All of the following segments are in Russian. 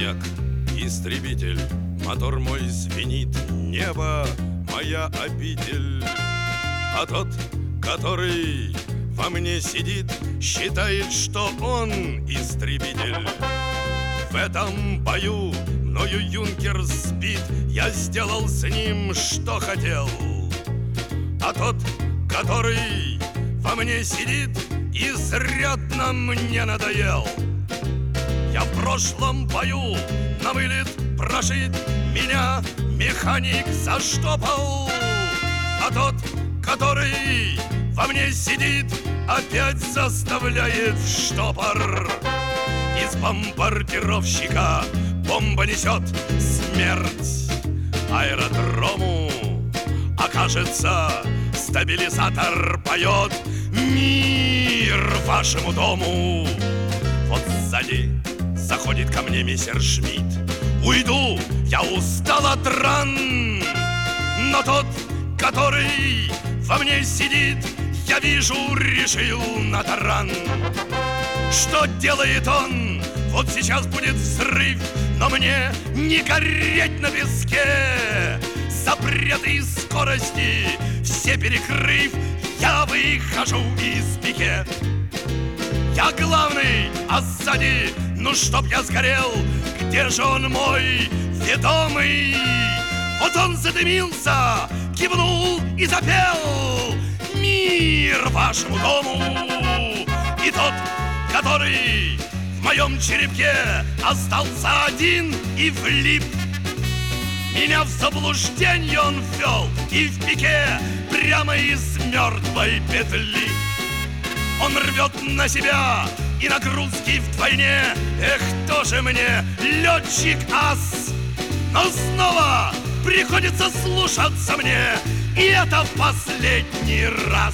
Маньяк, истребитель, мотор мой звенит, небо моя обитель. А тот, который во мне сидит, считает, что он истребитель. В этом бою мною юнкер сбит, я сделал с ним, что хотел. А тот, который во мне сидит, изрядно мне надоел. Я в прошлом бою на вылет прошит, меня механик заштопал. А тот, который во мне сидит, опять заставляет в штопор. Из бомбардировщика бомба несет смерть аэродрому. Окажется, стабилизатор поет мир вашему дому. Вот сзади заходит ко мне мистер Шмидт. Уйду, я устал от ран. Но тот, который во мне сидит, я вижу, решил на таран. Что делает он? Вот сейчас будет взрыв, но мне не гореть на песке. Запреты скорости все перекрыв, я выхожу из пике. Я главный, а сзади, ну чтоб я сгорел, где же он мой ведомый? Вот он задымился, кивнул и запел мир вашему дому. И тот, который в моем черепке остался один и влип, меня в заблуждение он ввел и в пике прямо из мертвой петли. Он рвет на себя и нагрузки вдвойне. Эх, тоже мне летчик-ас. Но снова приходится слушаться мне, и это в последний раз.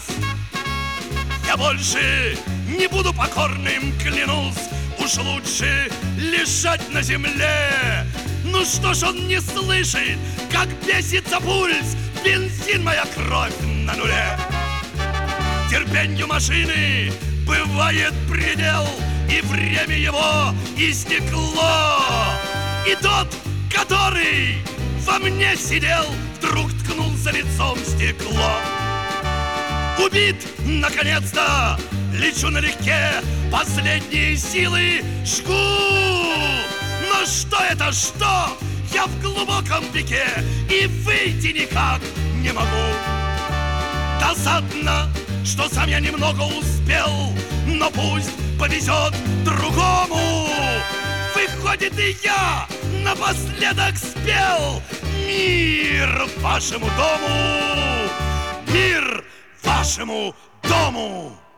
Я больше не буду покорным, клянусь. Уж лучше лежать на земле. Ну что ж он не слышит, как бесится пульс, бензин, моя кровь на нуле. Терпенью машины бывает предел, и время его истекло. И тот, который во мне сидел, вдруг ткнулся лицом в стекло. Убит, наконец-то, лечу налегке, последние силы жгу. Но что это, что? Я в глубоком пике и выйти никак не могу. Досадно, что сам я немного успел, но пусть повезет другому. Выходит, и я напоследок спел мир вашему дому. Мир вашему дому.